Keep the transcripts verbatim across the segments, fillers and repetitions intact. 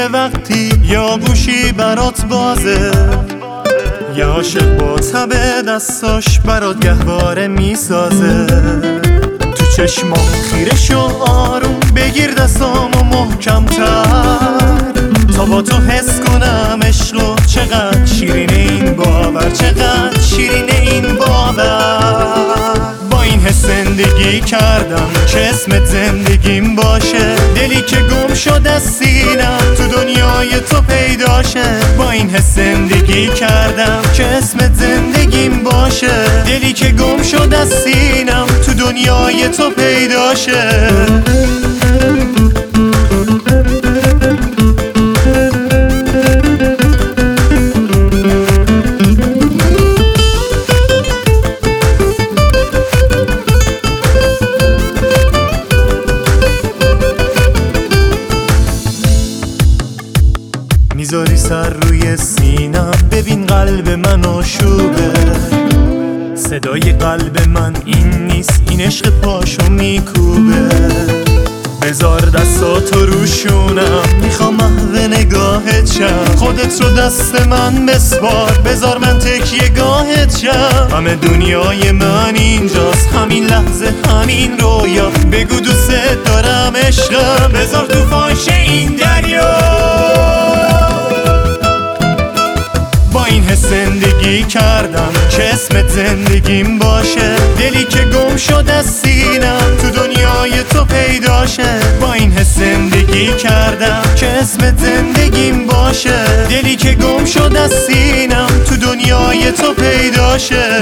وقتی یا گوشی برات بازه، یا عاشق با تب دستاش برات گهواره میسازه. تو چشمام خیره شو آروم بگیر دستامو محکم‌تر تا با تو حس کنم عشقو. چقدر شیرینه این باور، چقدر شیرینه این باور. با این حس زندگی کردم که اسمت زندگیم باشه، دلی که گم شد از سینم تو دنیای تو پیداشه. با این حس زندگی کردم که اسمت زندگیم باشه، دلی که گم شد از سینم تو دنیای تو پیداشه. میذاری سر روی سینم، ببین قلب من آشوبه. صدای قلب من این نیست، این عشق پاشو میکوبه. بذار دستاتو روشونم، میخوام محو نگاهت شم. خودت رو دست من بسپار، بذار من تکیه گاهت شم. همه دنیای من اینجاست، همین لحظه همین رویا. بگو دوست دارم عشقم، بذار تو فاش این دریا. با این حس زندگی کردم که اسمت زندگیم باشه، دلی که گم شد از سینم تو دنیای تو پیداشه. با این حس زندگی کردم که اسمت زندگیم باشه، دلی که گم شد از سینم تو دنیای تو پیداشه.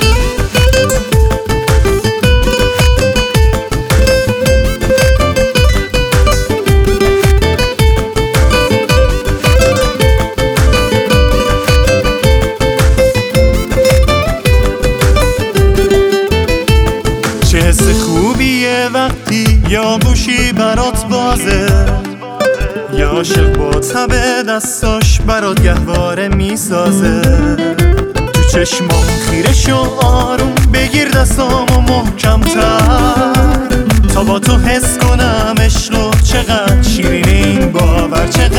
چه حس خوبیه وقتی یا گوشی برات بازه، یا عاشق با تب دستاش برات گهواره میسازه. تو چشمام خیره شو آروم بگیر دستامو محکم‌تر تا با تو حس کنم عشقو. چقدر شیرینه این باور، چقدر